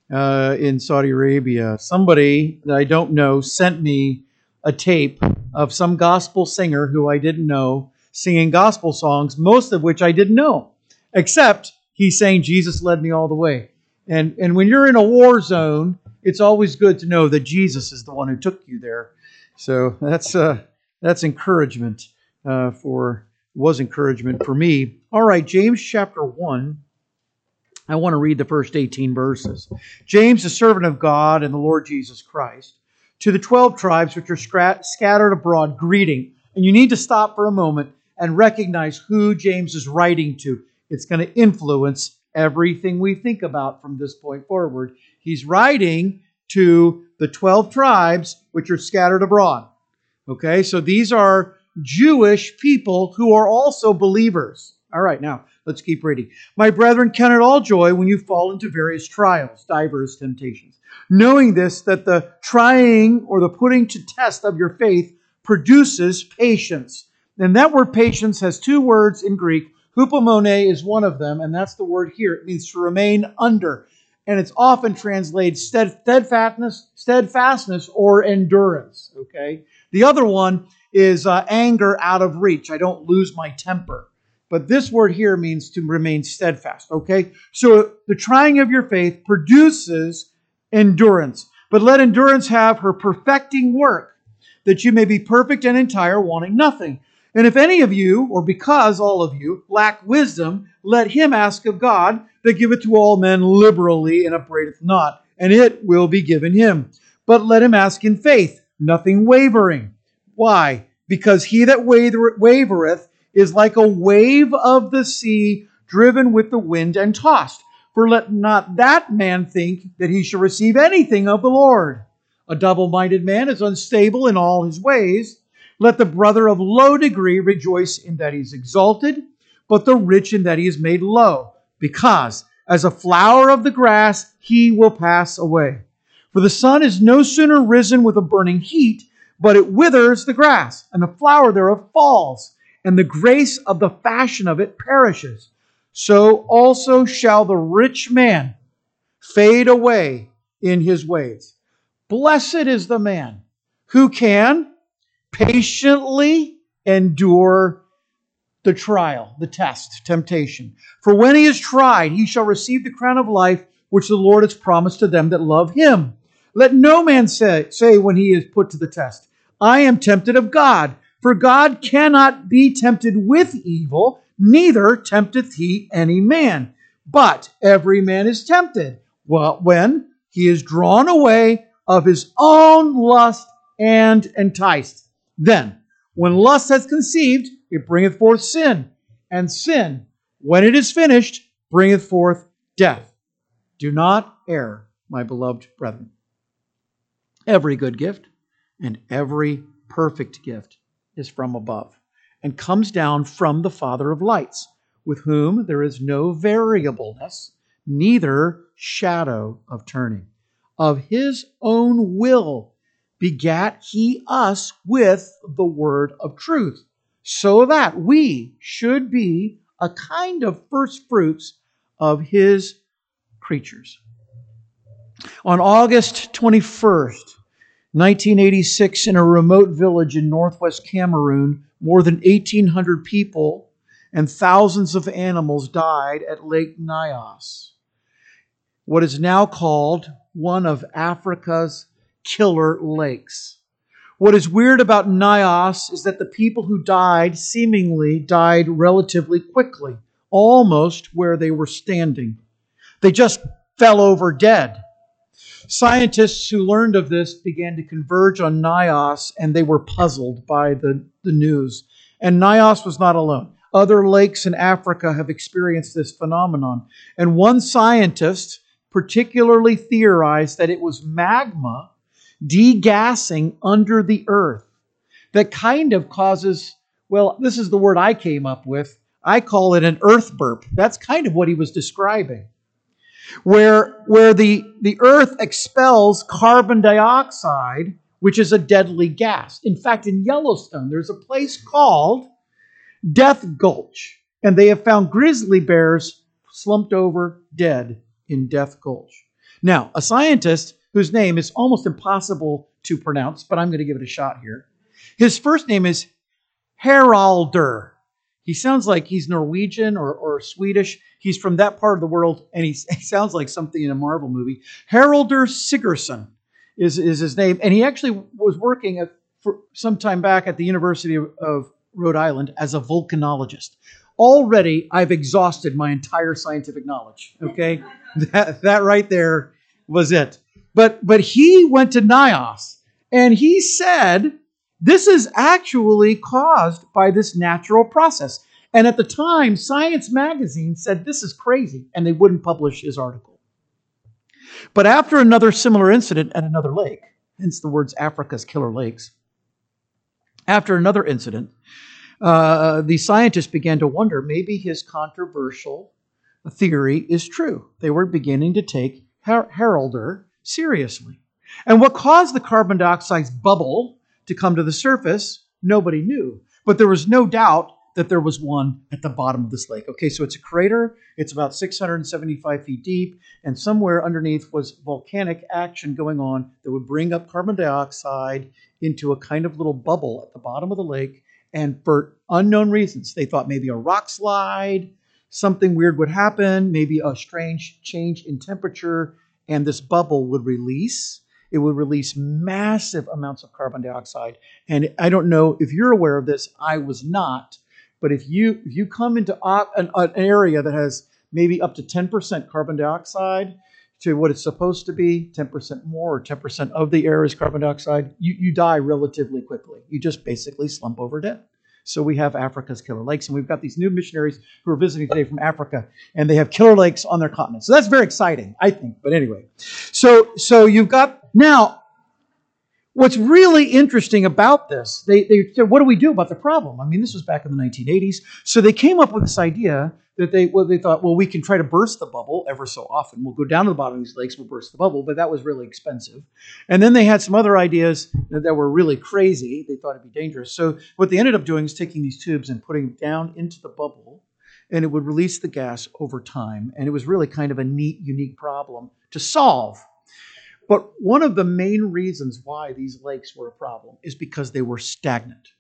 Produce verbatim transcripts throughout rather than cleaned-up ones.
uh, in Saudi Arabia. Somebody that I don't know sent me a tape of some gospel singer who I didn't know singing gospel songs, most of which I didn't know, except he's saying Jesus led me all the way. And and when you're in a war zone, it's always good to know that Jesus is the one who took you there. So that's uh, that's encouragement uh, for was encouragement for me. All right, James chapter one. I want to read the first eighteen verses. James, the servant of God and the Lord Jesus Christ, to the twelve tribes which are scra- scattered abroad, greeting. And you need to stop for a moment and recognize who James is writing to. It's going to influence everything we think about from this point forward. He's writing to the twelve tribes which are scattered abroad. Okay, so these are Jewish people who are also believers. All right, now let's keep reading. My brethren, count it all joy when you fall into various trials, diverse temptations, knowing this, that the trying or the putting to test of your faith produces patience. And that word patience has two words in Greek. Hupomone is one of them, and that's the word here. It means to remain under. And it's often translated steadfastness, steadfastness or endurance. Okay. The other one is uh, anger out of reach. I don't lose my temper. But this word here means to remain steadfast. Okay. So the trying of your faith produces endurance. But let endurance have her perfecting work, that you may be perfect and entire, wanting nothing. And if any of you, or because all of you, lack wisdom, let him ask of God, that giveth to all men liberally and upbraideth not, and it will be given him. But let him ask in faith, nothing wavering. Why? Because he that wavereth is like a wave of the sea, driven with the wind and tossed. For let not that man think that he shall receive anything of the Lord. A double-minded man is unstable in all his ways. Let the brother of low degree rejoice in that he is exalted, but the rich in that he is made low, because as a flower of the grass he will pass away. For the sun is no sooner risen with a burning heat, but it withers the grass, and the flower thereof falls, and the grace of the fashion of it perishes. So also shall the rich man fade away in his ways. Blessed is the man who can patiently endure the trial, the test, temptation. For when he is tried, he shall receive the crown of life which the Lord has promised to them that love him. Let no man say, say when he is put to the test, I am tempted of God. For God cannot be tempted with evil, neither tempteth he any man. But every man is tempted, well, when he is drawn away of his own lust and enticed. Then, when lust has conceived, it bringeth forth sin. And sin, when it is finished, bringeth forth death. Do not err, my beloved brethren. Every good gift and every perfect gift is from above, and comes down from the Father of lights, with whom there is no variableness, neither shadow of turning. Of his own will begat he us with the word of truth, so that we should be a kind of first fruits of his creatures. On August twenty-first, nineteen eighty-six, in a remote village in northwest Cameroon, more than eighteen hundred people and thousands of animals died at Lake Nyos, what is now called one of Africa's killer lakes. What is weird about Nyos is that the people who died seemingly died relatively quickly, almost where they were standing. They just fell over dead. Scientists who learned of this began to converge on Nyos, and they were puzzled by the, the news. And Nyos was not alone. Other lakes in Africa have experienced this phenomenon. And one scientist particularly theorized that it was magma degassing under the earth that kind of causes, well, this is the word I came up with. I call it an earth burp. That's kind of what he was describing. Where, where the, the earth expels carbon dioxide, which is a deadly gas. In fact, in Yellowstone, there's a place called Death Gulch, and they have found grizzly bears slumped over dead in Death Gulch. Now, a scientist whose name is almost impossible to pronounce, but I'm going to give it a shot here. His first name is Haraldur. He sounds like he's Norwegian or, or Swedish. He's from that part of the world, and he, he sounds like something in a Marvel movie. Haraldur Sigurdsson is, is his name, and he actually was working at, for some time back at the University of, of Rhode Island as a volcanologist. Already, I've exhausted my entire scientific knowledge, okay? that, that right there was it. But, but he went to NIOS, and he said, this is actually caused by this natural process. And at the time, Science Magazine said, this is crazy, and they wouldn't publish his article. But after another similar incident at another lake, hence the words Africa's Killer Lakes, after another incident, uh, the scientists began to wonder, maybe his controversial theory is true. They were beginning to take Har- Haraldur seriously. And what caused the carbon dioxide's bubble to come to the surface, nobody knew. But there was no doubt that there was one at the bottom of this lake. Okay, so it's a crater. It's about six hundred seventy-five feet deep. And somewhere underneath was volcanic action going on that would bring up carbon dioxide into a kind of little bubble at the bottom of the lake. And for unknown reasons, they thought maybe a rock slide, something weird would happen, maybe a strange change in temperature, and this bubble would release. It would release massive amounts of carbon dioxide. And I don't know if you're aware of this. I was not. But if you if you come into an, an area that has maybe up to ten percent carbon dioxide to what it's supposed to be, ten percent more or ten percent of the air is carbon dioxide, you, you die relatively quickly. You just basically slump over dead. So we have Africa's Killer Lakes, and we've got these new missionaries who are visiting today from Africa, and they have killer lakes on their continent. So that's very exciting, I think. But anyway, so so you've got now. What's really interesting about this, they, they said, what do we do about the problem? I mean, this was back in the nineteen eighties. So they came up with this idea that they, well, they thought, well, we can try to burst the bubble ever so often. We'll go down to the bottom of these lakes, we'll burst the bubble, but that was really expensive. And then they had some other ideas that, that were really crazy. They thought it'd be dangerous. So what they ended up doing is taking these tubes and putting them down into the bubble, and it would release the gas over time. And it was really kind of a neat, unique problem to solve. But one of the main reasons why these lakes were a problem is because they were stagnant.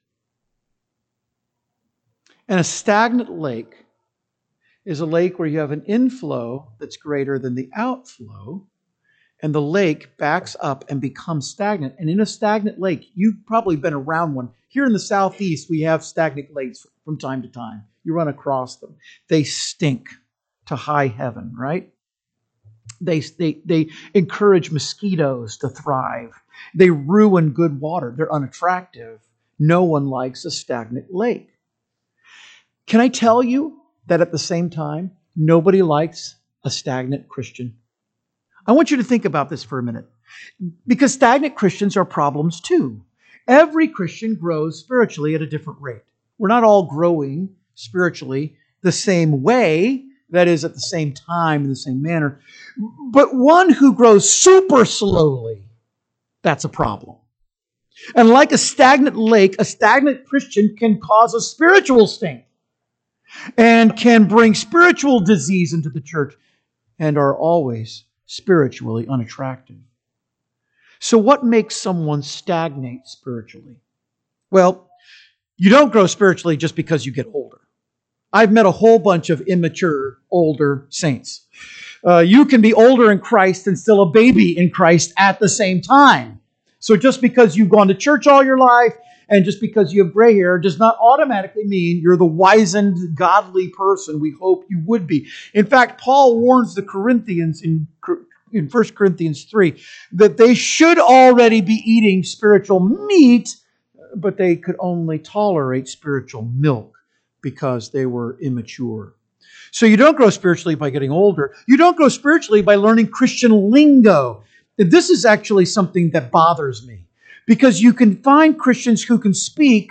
And a stagnant lake is a lake where you have an inflow that's greater than the outflow, and the lake backs up and becomes stagnant. And in a stagnant lake, you've probably been around one. Here in the Southeast, we have stagnant lakes from time to time. You run across them. They stink to high heaven, right? They, they, they encourage mosquitoes to thrive. They ruin good water. They're unattractive. No one likes a stagnant lake. Can I tell you that at the same time, nobody likes a stagnant Christian? I want you to think about this for a minute. Because stagnant Christians are problems too. Every Christian grows spiritually at a different rate. We're not all growing spiritually the same way. That is, at the same time, in the same manner. But one who grows super slowly, that's a problem. And like a stagnant lake, a stagnant Christian can cause a spiritual stink and can bring spiritual disease into the church and are always spiritually unattractive. So what makes someone stagnate spiritually? Well, you don't grow spiritually just because you get older. I've met a whole bunch of immature, older saints. Uh, you can be older in Christ and still a baby in Christ at the same time. So just because you've gone to church all your life and just because you have gray hair does not automatically mean you're the wizened, godly person we hope you would be. In fact, Paul warns the Corinthians in, in First Corinthians three that they should already be eating spiritual meat, but they could only tolerate spiritual milk, because they were immature. So you don't grow spiritually by getting older. You don't grow spiritually by learning Christian lingo. And this is actually something that bothers me, because you can find Christians who can speak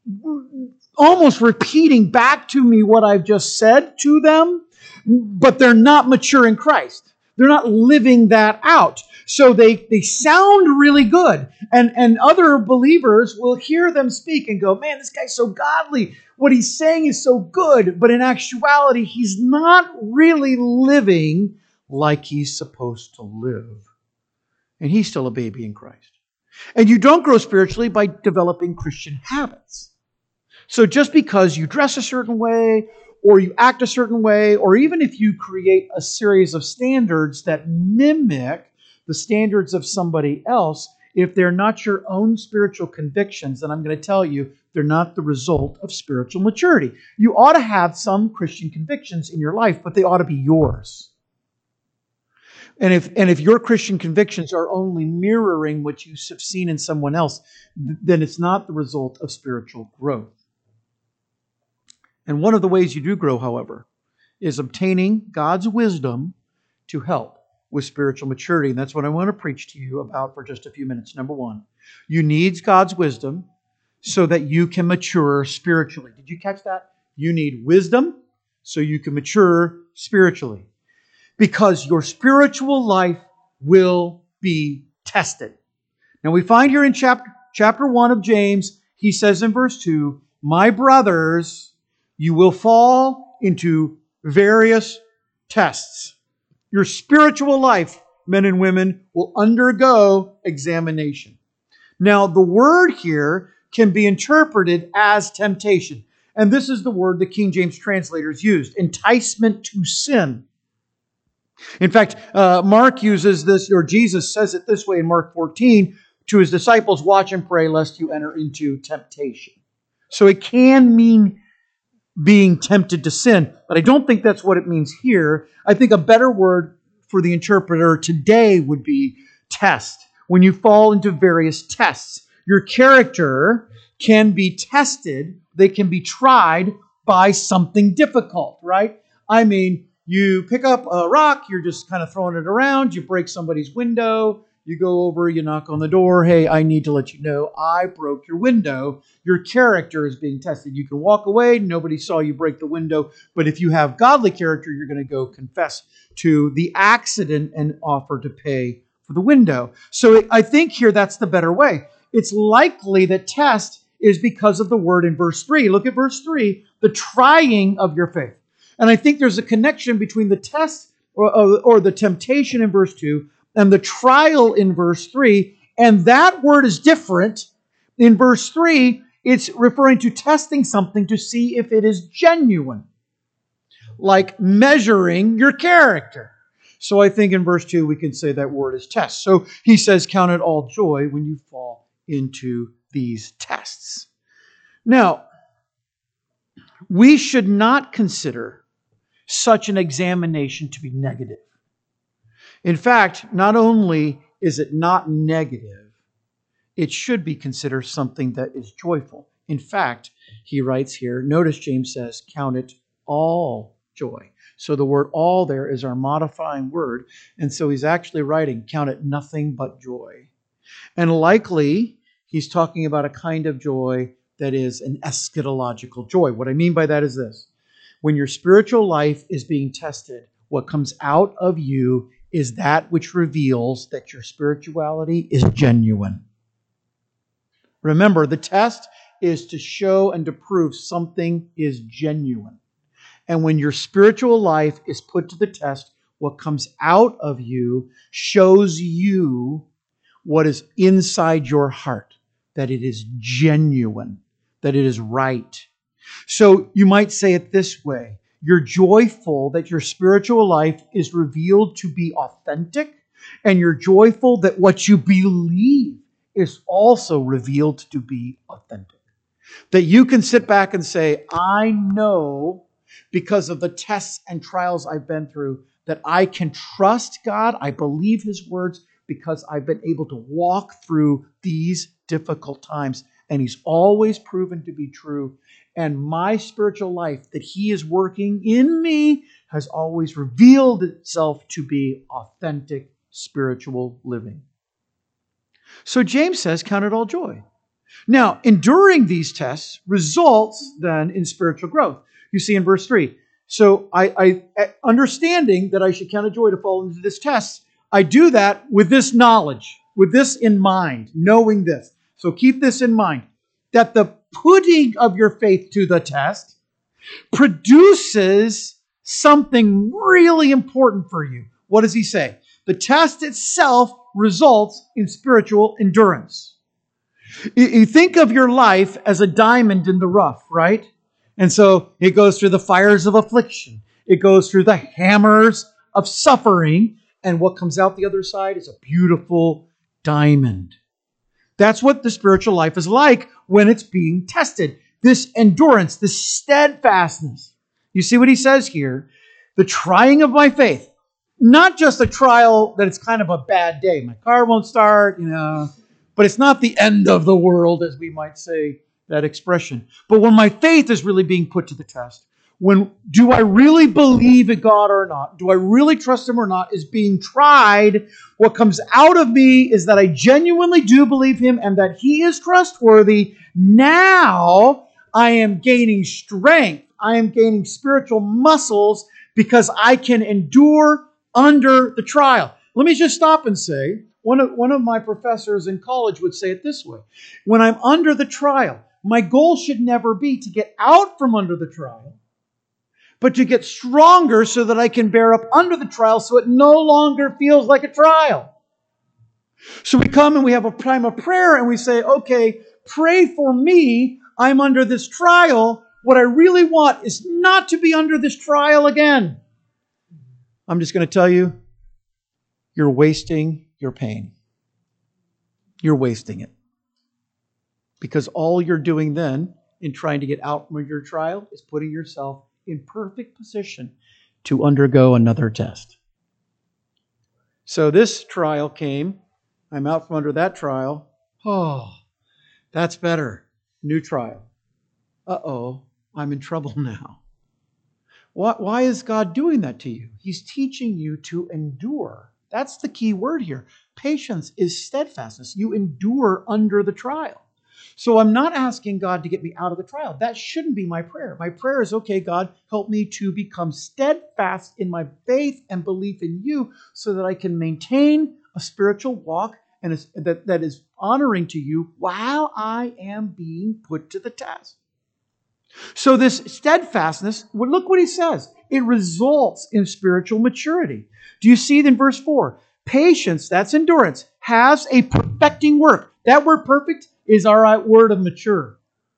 almost repeating back to me what I've just said to them, but they're not mature in Christ. They're not living that out. So they, they sound really good. And, and other believers will hear them speak and go, man, this guy's so godly. What he's saying is so good. But in actuality, he's not really living like he's supposed to live. And he's still a baby in Christ. And you don't grow spiritually by developing Christian habits. So just because you dress a certain way, or you act a certain way, or even if you create a series of standards that mimic the standards of somebody else, if they're not your own spiritual convictions, then I'm going to tell you, they're not the result of spiritual maturity. You ought to have some Christian convictions in your life, but they ought to be yours. And if, and if your Christian convictions are only mirroring what you have seen in someone else, then it's not the result of spiritual growth. And one of the ways you do grow, however, is obtaining God's wisdom to help with spiritual maturity. And that's what I want to preach to you about for just a few minutes. Number one, you need God's wisdom so that you can mature spiritually. Did you catch that? You need wisdom so you can mature spiritually. Because your spiritual life will be tested. Now we find here in chapter, chapter one of James, he says in verse two, my brothers, you will fall into various tests. Your spiritual life, men and women, will undergo examination. Now the word here can be interpreted as temptation. And this is the word the King James translators used, enticement to sin. In fact, uh, Mark uses this, or Jesus says it this way in Mark fourteen, to his disciples, watch and pray lest you enter into temptation. So it can mean being tempted to sin, but I don't think that's what it means here. I think a better word for the interpreter today would be test. When you fall into various tests, your character can be tested, they can be tried by something difficult, right? I mean, you pick up a rock, you're just kind of throwing it around, you break somebody's window, you go over, you knock on the door, hey, I need to let you know I broke your window. Your character is being tested. You can walk away, nobody saw you break the window, but if you have godly character, you're going to go confess to the accident and offer to pay for the window. So I think here that's the better way. It's likely that test is because of the word in verse three. Look at verse three, the trying of your faith. And I think there's a connection between the test or, or, or the temptation in verse two and the trial in verse three. And that word is different. In verse three, it's referring to testing something to see if it is genuine, like measuring your character. So I think in verse two, we can say that word is test. So he says, count it all joy when you fall into these tests. Now, we should not consider such an examination to be negative. In fact, not only is it not negative, it should be considered something that is joyful. In fact, he writes here, notice James says, count it all joy. So the word all there is our modifying word. And so he's actually writing, count it nothing but joy. And likely, he's talking about a kind of joy that is an eschatological joy. What I mean by that is this. When your spiritual life is being tested, what comes out of you is that which reveals that your spirituality is genuine. Remember, the test is to show and to prove something is genuine. And when your spiritual life is put to the test, what comes out of you shows you what is inside your heart, that it is genuine, that it is right. So you might say it this way. You're joyful that your spiritual life is revealed to be authentic, and you're joyful that what you believe is also revealed to be authentic. That you can sit back and say, I know because of the tests and trials I've been through that I can trust God. I believe His words because I've been able to walk through these difficult times. And He's always proven to be true. And my spiritual life that He is working in me has always revealed itself to be authentic spiritual living. So James says, count it all joy. Now, enduring these tests results then in spiritual growth. You see in verse three. So I, I understanding that I should count it joy to fall into this test, I do that with this knowledge, with this in mind, knowing this. So keep this in mind, that the putting of your faith to the test produces something really important for you. what does he say? The test itself results in spiritual endurance. You think of your life as a diamond in the rough, right? And so it goes through the fires of affliction. It goes through the hammers of suffering. And what comes out the other side is a beautiful diamond. That's what the spiritual life is like when it's being tested. This endurance, this steadfastness. You see what he says here? The trying of my faith. Not just a trial that it's kind of a bad day. My car won't start, you know. But it's not the end of the world, as we might say that expression. But when my faith is really being put to the test, when do I really believe in God or not? Do I really trust Him or not? Is being tried. What comes out of me is that I genuinely do believe Him and that He is trustworthy. Now I am gaining strength. I am gaining spiritual muscles because I can endure under the trial. Let me just stop and say, One of, one of my professors in college would say it this way. When I'm under the trial, my goal should never be to get out from under the trial, but to get stronger so that I can bear up under the trial so it no longer feels like a trial. So we come and we have a time of prayer and we say, okay, pray for me. I'm under this trial. What I really want is not to be under this trial again. I'm just going to tell you, you're wasting your pain. You're wasting it. Because all you're doing then in trying to get out from your trial is putting yourself in perfect position to undergo another test. So this trial came. I'm out from under that trial. Oh, that's better. New trial. Uh-oh, I'm in trouble now. Why, why is God doing that to you? He's teaching you to endure. That's the key word here. Patience is steadfastness. You endure under the trial. So I'm not asking God to get me out of the trial. That shouldn't be my prayer. My prayer is, okay, God, help me to become steadfast in my faith and belief in you so that I can maintain a spiritual walk and a, that, that is honoring to you while I am being put to the test. So this steadfastness, look what he says. It results in spiritual maturity. Do you see it in verse four? Patience, that's endurance, has a perfecting work. That word perfect is our word of mature.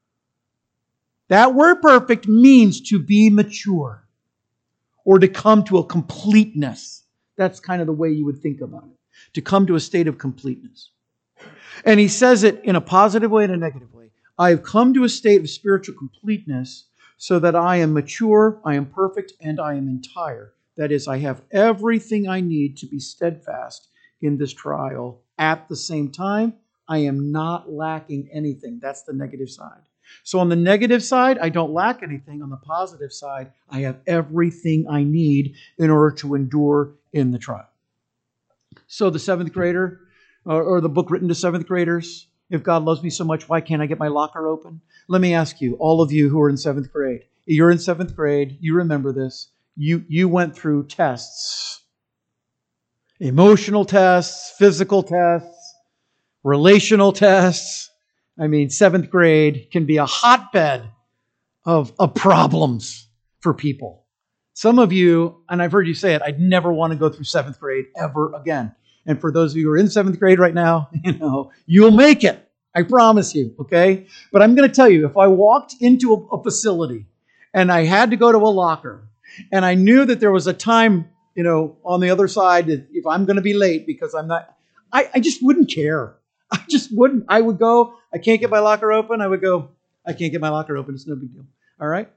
That word perfect means to be mature or to come to a completeness. That's kind of the way you would think about it. To come to a state of completeness. And he says it in a positive way and a negative way. I have come to a state of spiritual completeness so that I am mature, I am perfect, and I am entire. That is, I have everything I need to be steadfast in this trial. At the same time, I am not lacking anything. That's the negative side. So on the negative side, I don't lack anything. On the positive side, I have everything I need in order to endure in the trial. So the seventh grader, or, or the book written to seventh graders, if God loves me so much, why can't I get my locker open? Let me ask you, all of you who are in seventh grade, you're in seventh grade, you remember this, you, you went through tests, emotional tests, physical tests, relational tests. I mean, seventh grade can be a hotbed of, of problems for people. Some of you, and I've heard you say it, I'd never want to go through seventh grade ever again. And for those of you who are in seventh grade right now, you know, you'll make it. I promise you, okay? But I'm going to tell you, if I walked into a, a facility and I had to go to a locker and I knew that there was a time, you know, on the other side, that if I'm going to be late because I'm not, I, I just wouldn't care. I just wouldn't. I would go, I can't get my locker open. I would go, I can't get my locker open. It's no big deal. All right?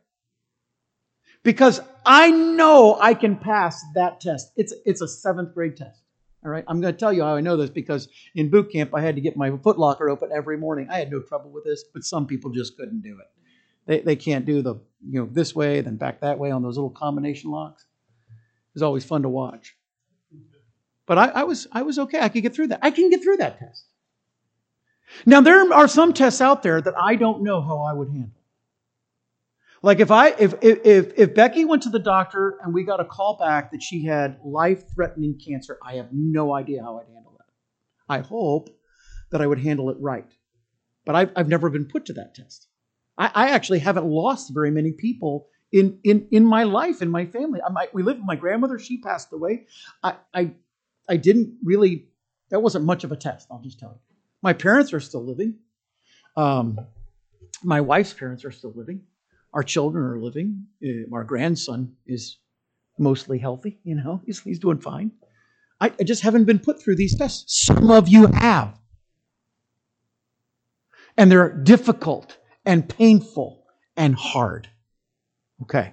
Because I know I can pass that test. It's, it's a seventh grade test. All right, I'm going to tell you how I know this because in boot camp, I had to get my foot locker open every morning. I had no trouble with this, but some people just couldn't do it. They they can't do the, you know, this way, then back that way on those little combination locks. It was always fun to watch. But I, I was I was okay. I could get through that. I can get through that test. Now, there are some tests out there that I don't know how I would handle. Like if I if if if Becky went to the doctor and we got a call back that she had life-threatening cancer, I have no idea how I'd handle that. I hope that I would handle it right. But I've, I've never been put to that test. I, I actually haven't lost very many people in in in my life, in my family. I might, we lived with my grandmother. She passed away. I, I I didn't really. That wasn't much of a test. I'll just tell you. My parents are still living. Um, my wife's parents are still living. Our children are living. Uh, our grandson is mostly healthy. You know, he's he's doing fine. I, I just haven't been put through these tests. Some of you have, and they're difficult and painful and hard. Okay.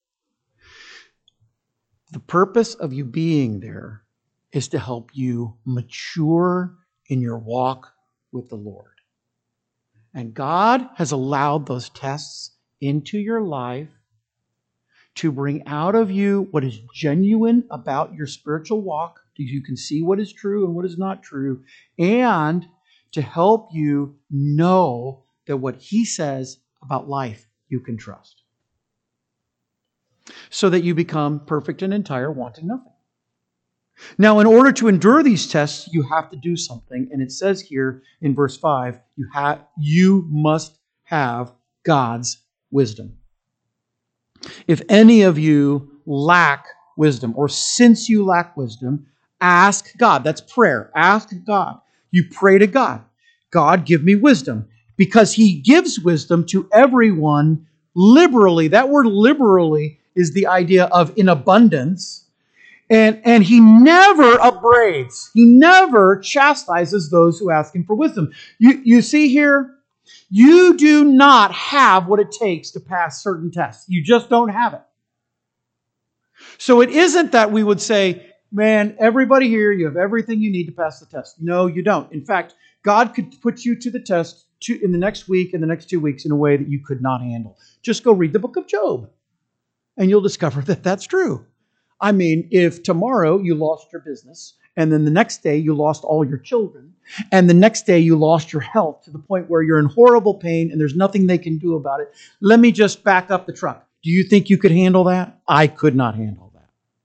The purpose of you being there is to help you mature in your walk with the Lord. And God has allowed those tests into your life to bring out of you what is genuine about your spiritual walk, so you can see what is true and what is not true, and to help you know that what He says about life you can trust, so that you become perfect and entire, wanting nothing. Now, in order to endure these tests, you have to do something. And it says here in verse five, you have, you must have God's wisdom. If any of you lack wisdom, or since you lack wisdom, ask God. That's prayer. Ask God. You pray to God. God, give me wisdom. Because He gives wisdom to everyone liberally. That word liberally is the idea of in abundance. And, and He never upbraids. He never chastises those who ask Him for wisdom. You, you see here, you do not have what it takes to pass certain tests. You just don't have it. So it isn't that we would say, man, everybody here, you have everything you need to pass the test. No, you don't. In fact, God could put you to the test two, in the next week and the next two weeks in a way that you could not handle. Just go read the book of Job, and you'll discover that that's true. I mean, if tomorrow you lost your business, and then the next day you lost all your children, and the next day you lost your health to the point where you're in horrible pain and there's nothing they can do about it, let me just back up the truck. Do you think you could handle that? I could not handle that.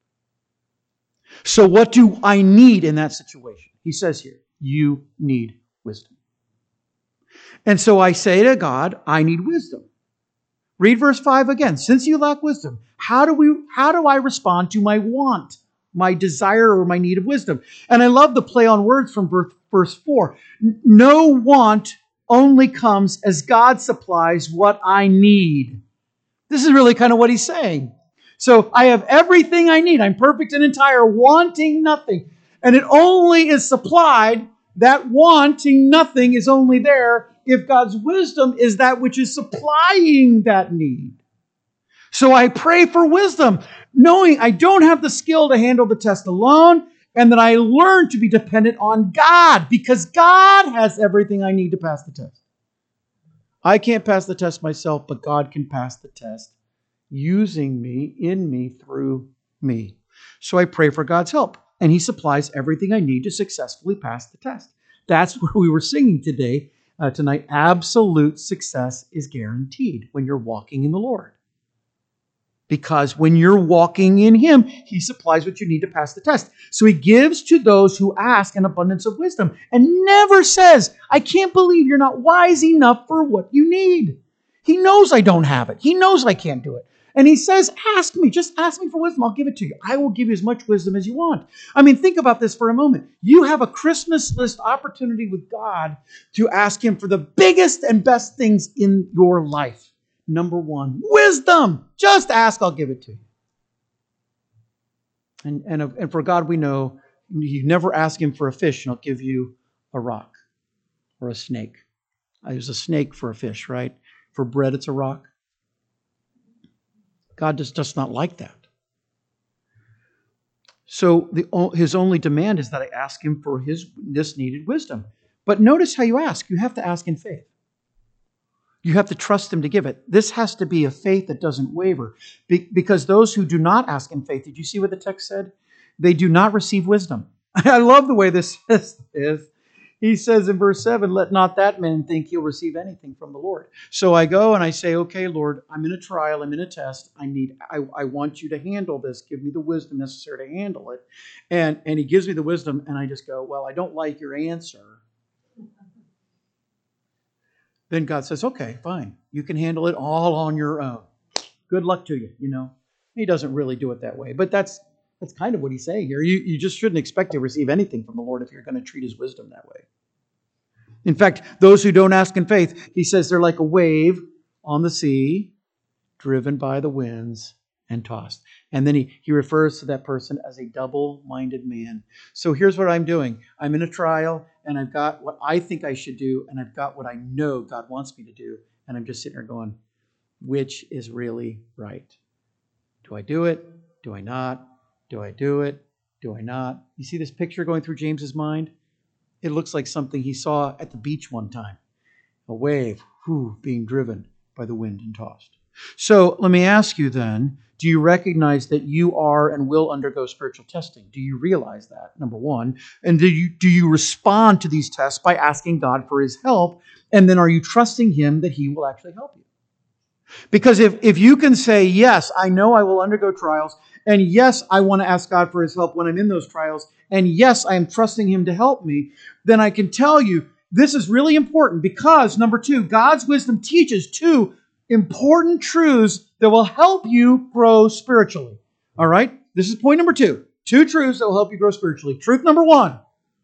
So what do I need in that situation? He says here, you need wisdom. And so I say to God, I need wisdom. Read verse five again. Since you lack wisdom, how do we? How do I respond to my want, my desire, or my need of wisdom? And I love the play on words from verse, verse four. No want only comes as God supplies what I need. This is really kind of what He's saying. So I have everything I need. I'm perfect and entire, wanting nothing. And it only is supplied, that wanting nothing is only there if God's wisdom is that which is supplying that need. So I pray for wisdom, knowing I don't have the skill to handle the test alone, and that I learn to be dependent on God, because God has everything I need to pass the test. I can't pass the test myself, but God can pass the test using me, in me, through me. So I pray for God's help, and He supplies everything I need to successfully pass the test. That's where we were singing today. Uh, tonight, absolute success is guaranteed when you're walking in the Lord. Because when you're walking in Him, He supplies what you need to pass the test. So He gives to those who ask an abundance of wisdom, and never says, I can't believe you're not wise enough for what you need. He knows I don't have it. He knows I can't do it. And He says, ask me. Just ask me for wisdom. I'll give it to you. I will give you as much wisdom as you want. I mean, think about this for a moment. You have a Christmas list opportunity with God to ask Him for the biggest and best things in your life. Number one, wisdom. Just ask, I'll give it to you. And, and, and for God, we know you never ask Him for a fish and He'll give you a rock or a snake. I use a snake for a fish, right? For bread, it's a rock. God just does not like that. So the, His only demand is that I ask Him for His this needed wisdom. But notice how you ask. You have to ask in faith. You have to trust Him to give it. This has to be a faith that doesn't waver. Be, because those who do not ask in faith, did you see what the text said? They do not receive wisdom. I love the way this says this. He says in verse seven, let not that man think he'll receive anything from the Lord. So I go and I say, okay, Lord, I'm in a trial, I'm in a test. I need, I, I want you to handle this. Give me the wisdom necessary to handle it. And, and He gives me the wisdom, and I just go, well, I don't like your answer. Then God says, okay, fine. You can handle it all on your own. good luck to you, you know. He doesn't really do it that way. But that's that's kind of what he's saying here. You, you just shouldn't expect to receive anything from the Lord if you're going to treat his wisdom that way. In fact, those who don't ask in faith, he says they're like a wave on the sea, driven by the winds and tossed. And then he, he refers to that person as a double-minded man. So here's what I'm doing. I'm in a trial, and I've got what I think I should do, and I've got what I know God wants me to do. And I'm just sitting there going, which is really right? Do I do it? Do I not? Do I do it? Do I not? You see this picture going through James's mind? It looks like something he saw at the beach one time. A wave, whew, being driven by the wind and tossed. So let me ask you then, do you recognize that you are and will undergo spiritual testing? Do you realize that, number one? And do you, do you respond to these tests by asking God for his help? And then are you trusting him that he will actually help you? Because if, if you can say, yes, I know I will undergo trials, and yes, I want to ask God for his help when I'm in those trials, and yes, I am trusting him to help me, then I can tell you this is really important because, number two, God's wisdom teaches two important truths that will help you grow spiritually. All right? This is point number two. Two truths that will help you grow spiritually. Truth number one,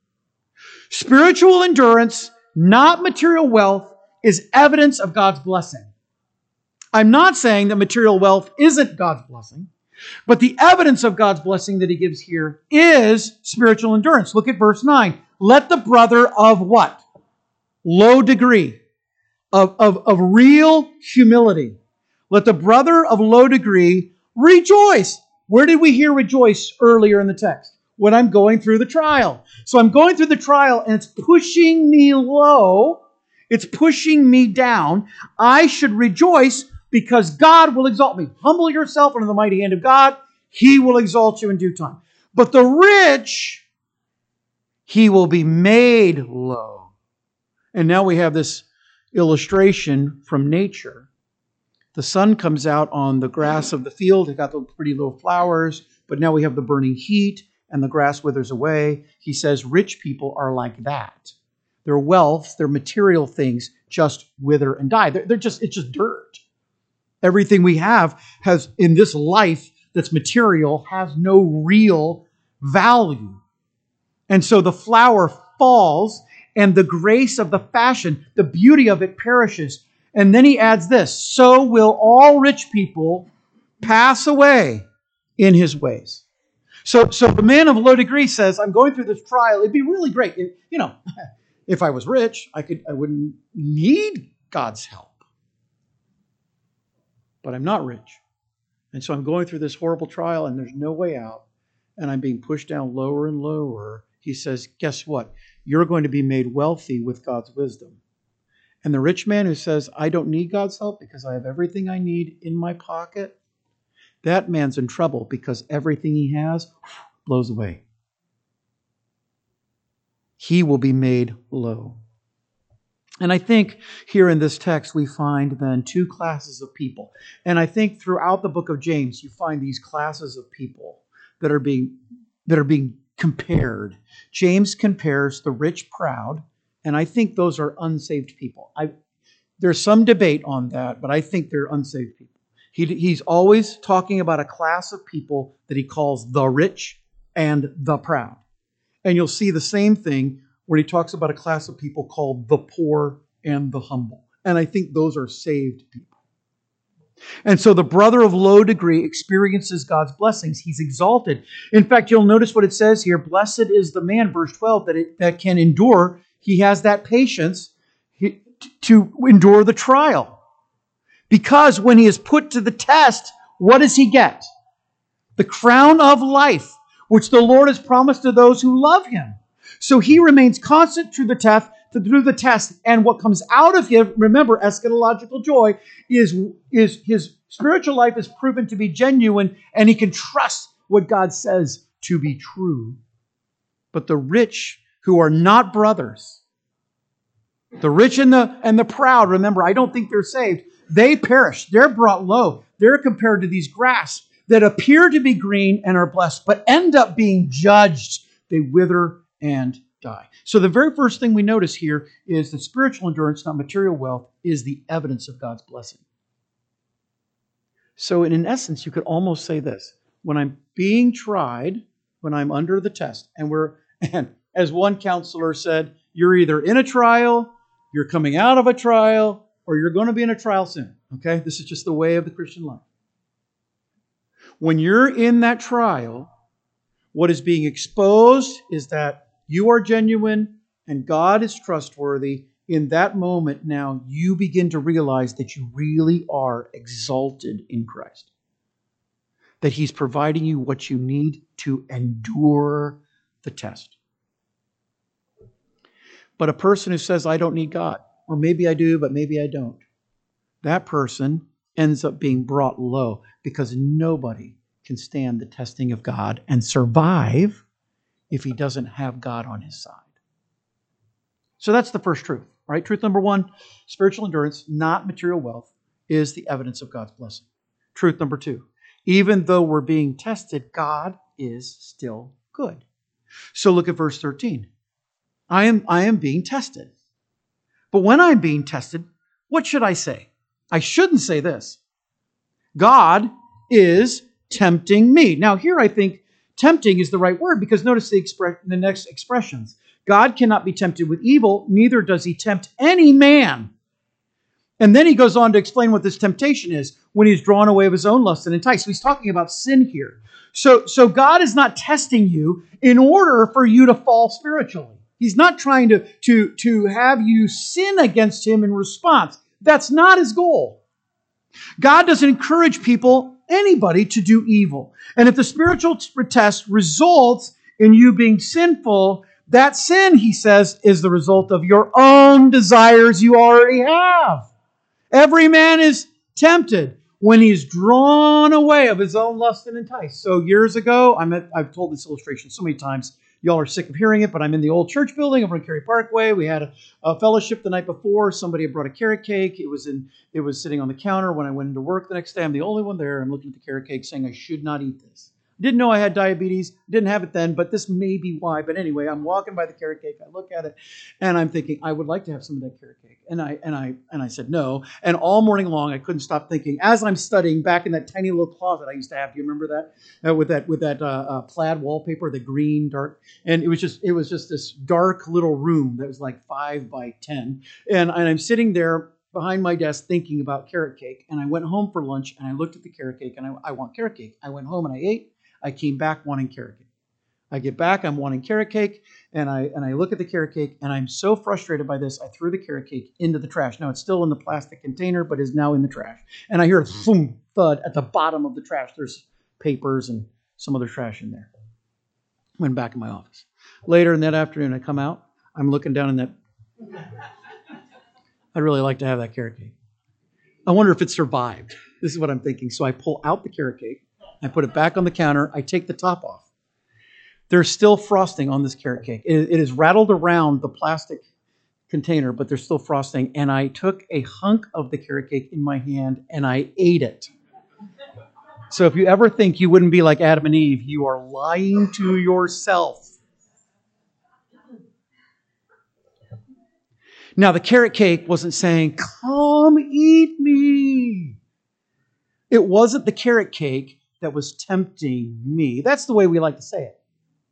spiritual endurance, not material wealth, is evidence of God's blessing. I'm not saying that material wealth isn't God's blessing, but the evidence of God's blessing that he gives here is spiritual endurance. Look at verse nine. Let the brother of what? Low degree, of, of, of real humility. Let the brother of low degree rejoice. Where did we hear rejoice earlier in the text? When I'm going through the trial. So I'm going through the trial and it's pushing me low. It's pushing me down. I should rejoice because God will exalt me. Humble yourself under the mighty hand of God. He will exalt you in due time. But the rich, he will be made low. And now we have this illustration from nature. The sun comes out on the grass of the field. It got the pretty little flowers, but now we have the burning heat and the grass withers away. He says rich people are like that. Their wealth, their material things just wither and die. They're, they're just, it's just dirt. Everything we have has in this life that's material has no real value. And so the flower falls and the grace of the fashion, the beauty of it perishes. And then he adds this, so will all rich people pass away in his ways. So, so the man of low degree says, I'm going through this trial. It'd be really great. If, you know, if I was rich, I could, I wouldn't need God's help. But I'm not rich. And so I'm going through this horrible trial and there's no way out. And I'm being pushed down lower and lower. He says, guess what? You're going to be made wealthy with God's wisdom. And the rich man who says, I don't need God's help because I have everything I need in my pocket, that man's in trouble because everything he has blows away. He will be made low. And I think here in this text we find then two classes of people. And I think throughout the book of James you find these classes of people that are being that are being compared. James compares the rich proud, and I think those are unsaved people. I, there's some debate on that, but I think they're unsaved people. He, he's always talking about a class of people that he calls the rich and the proud. And you'll see the same thing where he talks about a class of people called the poor and the humble. And I think those are saved people. And so the brother of low degree experiences God's blessings. He's exalted. In fact, you'll notice what it says here. Blessed is the man, verse twelve, that, it, that can endure. He has that patience to endure the trial. Because when he is put to the test, what does he get? The crown of life, which the Lord has promised to those who love him. So he remains constant through the test, through the test, and what comes out of him, remember, eschatological joy, is, is his spiritual life is proven to be genuine, and he can trust what God says to be true. But the rich who are not brothers, the rich and the, and the proud, remember, I don't think they're saved. They perish. They're brought low. They're compared to these grass that appear to be green and are blessed, but end up being judged. They wither and die. So the very first thing we notice here is that spiritual endurance, not material wealth, is the evidence of God's blessing. So in essence, you could almost say this. When I'm being tried, when I'm under the test, and we're, and as one counselor said, you're either in a trial, you're coming out of a trial, or you're going to be in a trial soon. Okay? This is just the way of the Christian life. When you're in that trial, what is being exposed is that you are genuine and God is trustworthy. In that moment now, you begin to realize that you really are exalted in Christ. That He's providing you what you need to endure the test. But a person who says, I don't need God, or maybe I do, but maybe I don't, that person ends up being brought low because nobody can stand the testing of God and survive if he doesn't have God on his side. So that's the first truth, right? Truth number one, spiritual endurance, not material wealth, is the evidence of God's blessing. Truth number two, even though we're being tested, God is still good. So look at verse thirteen. I am, I am being tested. But when I'm being tested, what should I say? I shouldn't say this. God is tempting me. Now here I think tempting is the right word because notice the, expre- the next expressions. God cannot be tempted with evil, neither does He tempt any man. And then he goes on to explain what this temptation is when he's drawn away of his own lust and enticed. So he's talking about sin here. So, so God is not testing you in order for you to fall spiritually. He's not trying to, to, to have you sin against Him in response. That's not His goal. God doesn't encourage people, anybody, to do evil. And if the spiritual test results in you being sinful, that sin, he says, is the result of your own desires you already have. Every man is tempted when he's drawn away of his own lust and enticed. So years ago, I'm at, I've told this illustration so many times, y'all are sick of hearing it, but I'm in the old church building over on Cary Parkway. We had a, a fellowship the night before. Somebody had brought a carrot cake. It was in. It was sitting on the counter. When I went into work the next day, I'm the only one there. I'm looking at the carrot cake saying I should not eat this. Didn't know I had diabetes. Didn't have it then, but this may be why. But anyway, I'm walking by the carrot cake. I look at it, and I'm thinking, I would like to have some of that carrot cake. And I and I and I said no. And all morning long, I couldn't stop thinking. As I'm studying back in that tiny little closet I used to have. Do you remember that? Uh, with that with that uh, uh, plaid wallpaper, the green dark. And it was just it was just this dark little room that was like five by ten. And, and I'm sitting there behind my desk thinking about carrot cake. And I went home for lunch, and I looked at the carrot cake, and I, I want carrot cake. I went home and I ate. I came back wanting carrot cake. I get back, I'm wanting carrot cake, and I and I look at the carrot cake, and I'm so frustrated by this, I threw the carrot cake into the trash. Now, it's still in the plastic container, but is now in the trash. And I hear a thump, thud at the bottom of the trash. There's papers and some other trash in there. Went back in my office. Later in that afternoon, I come out. I'm looking down in that. I'd really like to have that carrot cake. I wonder if it survived. This is what I'm thinking. So I pull out the carrot cake. I put it back on the counter. I take the top off. There's still frosting on this carrot cake. It, it is rattled around the plastic container, but there's still frosting. And I took a hunk of the carrot cake in my hand and I ate it. So if you ever think you wouldn't be like Adam and Eve, you are lying to yourself. Now, the carrot cake wasn't saying, "Come eat me." It wasn't the carrot cake that was tempting me. That's the way we like to say it.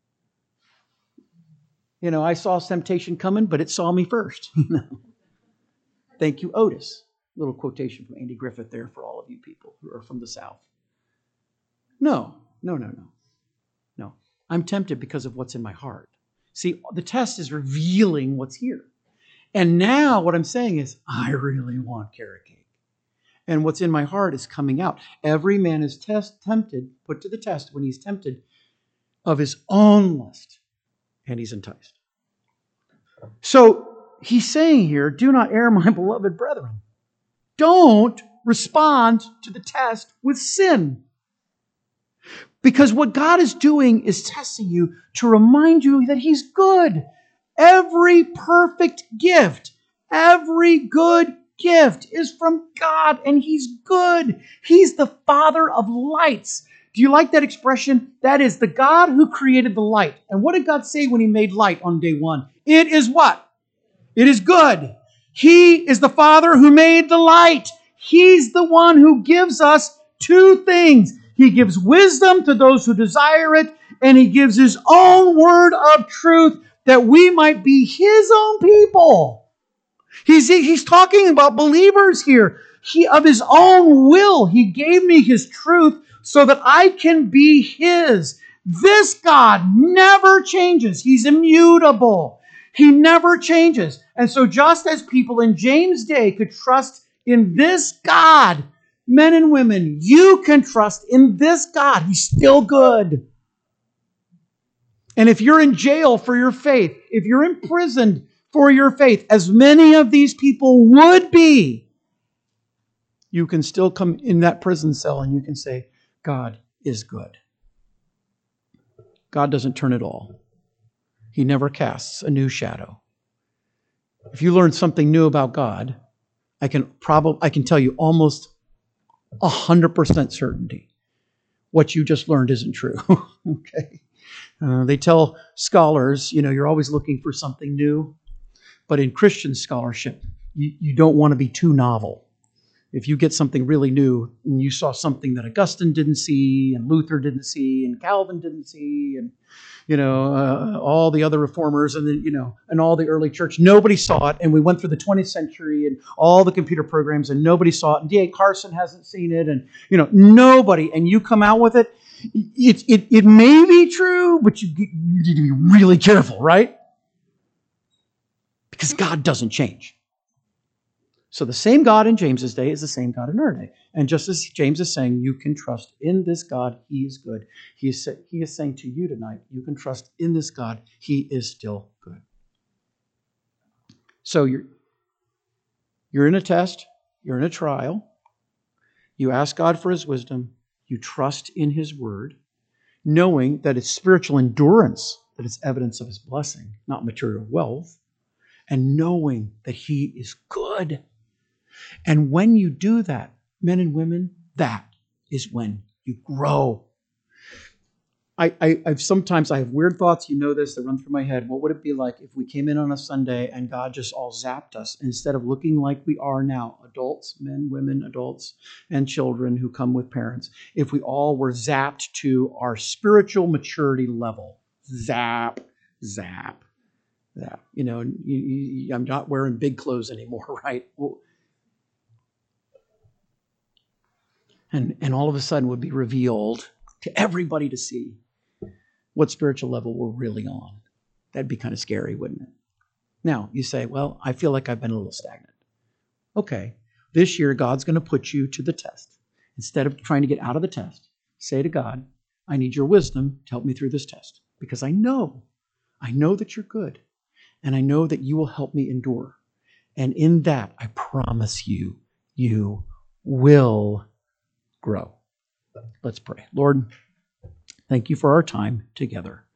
You know, I saw temptation coming, but it saw me first. Thank you, Otis. Little quotation from Andy Griffith there for all of you people who are from the South. No, no, no, no. No. I'm tempted because of what's in my heart. See, the test is revealing what's here. And now what I'm saying is, I really want carrot cake. And what's in my heart is coming out. Every man is test, tempted, put to the test when he's tempted of his own lust, and he's enticed. So he's saying here, do not err, my beloved brethren. Don't respond to the test with sin. Because what God is doing is testing you to remind you that He's good. Every perfect gift, every good gift is from God, and He's good. He's the Father of lights. Do you like that expression? That is the God who created the light. And what did God say when He made light on day one? It is what? It is good. He is the Father who made the light. He's the one who gives us two things. He gives wisdom to those who desire it, and He gives His own word of truth that we might be His own people. He's, he's talking about believers here. He, of His own will, He gave me His truth so that I can be His. This God never changes. He's immutable. He never changes. And so just as people in James' day could trust in this God, men and women, you can trust in this God. He's still good. And if you're in jail for your faith, if you're imprisoned for your faith, as many of these people would be, you can still come in that prison cell and you can say, God is good. God doesn't turn at all. He never casts a new shadow. If you learn something new about God, I can probably I can tell you almost one hundred percent certainty what you just learned isn't true. Okay? Uh, they tell scholars, you know, you're always looking for something new. But in Christian scholarship, you, you don't want to be too novel. If you get something really new and you saw something that Augustine didn't see and Luther didn't see and Calvin didn't see and, you know, uh, all the other reformers and then, you know, and all the early church, nobody saw it. And we went through the twentieth century and all the computer programs and nobody saw it. And D A Carson hasn't seen it and, you know, nobody. And you come out with it. It, it, it may be true, but you, you need to be really careful, right? Because God doesn't change. So the same God in James's day is the same God in our day. And just as James is saying, you can trust in this God, He is good. He is, he is saying to you tonight, you can trust in this God, He is still good. So you're, you're in a test, you're in a trial, you ask God for His wisdom, you trust in His word, knowing that it's spiritual endurance that is evidence of His blessing, not material wealth, and knowing that He is good. And when you do that, men and women, that is when you grow. I, I, I've sometimes I have weird thoughts, you know this, that run through my head. What would it be like if we came in on a Sunday and God just all zapped us instead of looking like we are now, adults, men, women, adults, and children who come with parents, if we all were zapped to our spiritual maturity level? Zap, zap, zap. You know, you, you, I'm not wearing big clothes anymore, right? Well, And, and all of a sudden would be revealed to everybody to see what spiritual level we're really on. That'd be kind of scary, wouldn't it? Now, you say, well, I feel like I've been a little stagnant. Okay, this year God's going to put you to the test. Instead of trying to get out of the test, say to God, I need your wisdom to help me through this test. Because I know, I know that you're good. And I know that you will help me endure. And in that, I promise you, you will grow. Let's pray. Lord, thank you for our time together.